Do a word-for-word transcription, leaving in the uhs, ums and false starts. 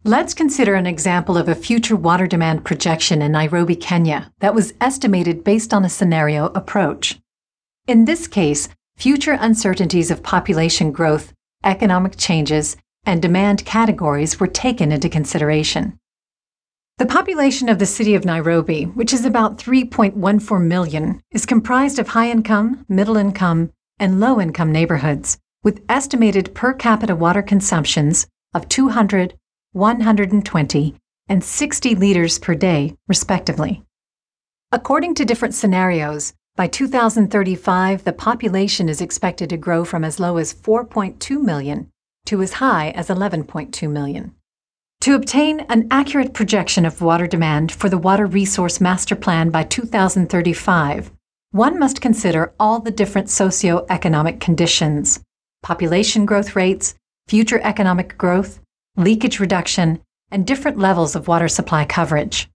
Let's consider an example of a future water demand projection in Nairobi, Kenya, that was estimated based on a scenario approach. In this case, future uncertainties of population growth, economic changes, and demand categories were taken into consideration. The population of the city of Nairobi, which is about three point one four million, is comprised of high-income, middle-income, and low-income neighborhoods, with estimated per capita water consumptions of two hundred, one hundred twenty, and sixty liters per day, respectively. According to different scenarios, by two thousand thirty-five, the population is expected to grow from as low as four point two million to as high as eleven point two million. To obtain an accurate projection of water demand for the Water Resource Master Plan by two thousand thirty-five, one must consider all the different socio-economic conditions, population growth rates, future economic growth, leakage reduction, and different levels of water supply coverage.